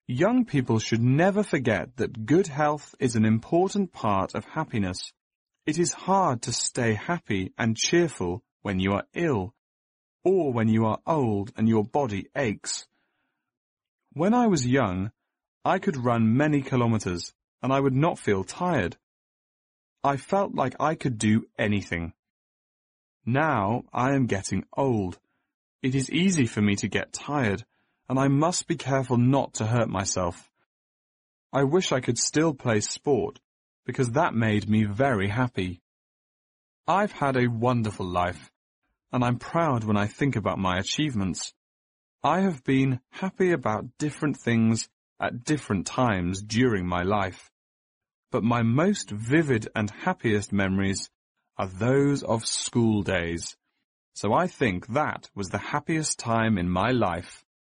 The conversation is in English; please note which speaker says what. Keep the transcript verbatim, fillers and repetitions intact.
Speaker 1: Young people should never forget that good health is an important part of happiness. It is hard to stay happy and cheerful when you are ill, or when you are old and your body aches. When I was young, I could run many kilometers and I would not feel tired. I felt like I could do anything. Now I am getting old. It is easy for me to get tired, and I must be careful not to hurt myself. I wish I could still play sport, because that made me very happy. I've had a wonderful life, and I'm proud when I think about my achievements. I have been happy about different things at different times during my life, but my most vivid and happiest memories are those of school days. So I think that was the happiest time in my life.